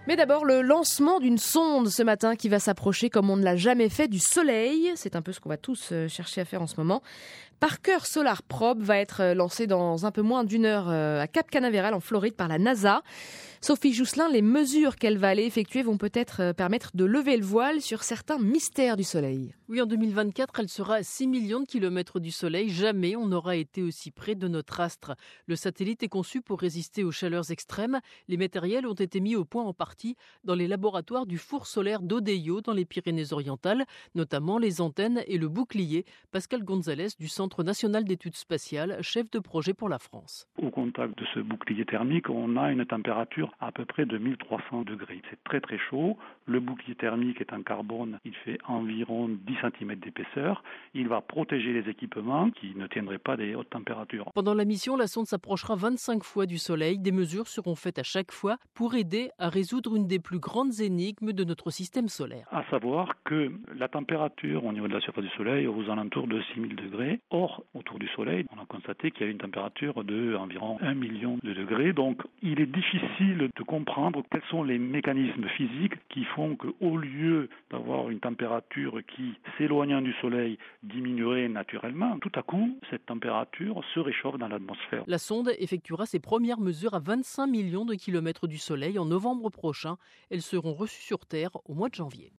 Mais d'abord, le lancement d'une sonde ce matin qui va s'approcher comme on ne l'a jamais fait du Soleil. C'est un peu ce qu'on va tous chercher à faire en ce moment. Parker Solar Probe va être lancé dans un peu moins d'une heure à Cap Canaveral en Floride par la NASA. Sophie Jousselin, les mesures qu'elle va aller effectuer vont peut-être permettre de lever le voile sur certains mystères du Soleil. Oui, en 2024, elle sera à 6 millions de kilomètres du Soleil. Jamais on n'aura été aussi près de notre astre. Le satellite est conçu pour résister aux chaleurs extrêmes. Les matériels ont été mis au point en partie dans les laboratoires du four solaire d'Odeillo dans les Pyrénées-Orientales, notamment les antennes et le bouclier. Pascal Gonzalez du Centre national d'études spatiales, chef de projet pour la France. Au contact de ce bouclier thermique, on a une température à peu près de 1300 degrés. C'est très très chaud. Le bouclier thermique est en carbone. Il fait environ 10 cm d'épaisseur. Il va protéger les équipements qui ne tiendraient pas des hautes températures. Pendant la mission, la sonde s'approchera 25 fois du Soleil. Des mesures seront faites à chaque fois pour aider à résoudre une des plus grandes énigmes de notre système solaire. À savoir que la température au niveau de la surface du Soleil est aux alentours de 6000 degrés. Or, autour du Soleil, on a constaté qu'il y a une température de environ 1 million de degrés. Donc, il est difficile de comprendre quels sont les mécanismes physiques qui font qu'au lieu d'avoir une température qui, s'éloignant du Soleil, diminuerait naturellement, tout à coup, cette température se réchauffe dans l'atmosphère. La sonde effectuera ses premières mesures à 25 millions de kilomètres du Soleil en novembre prochain. Elles seront reçues sur Terre au mois de janvier.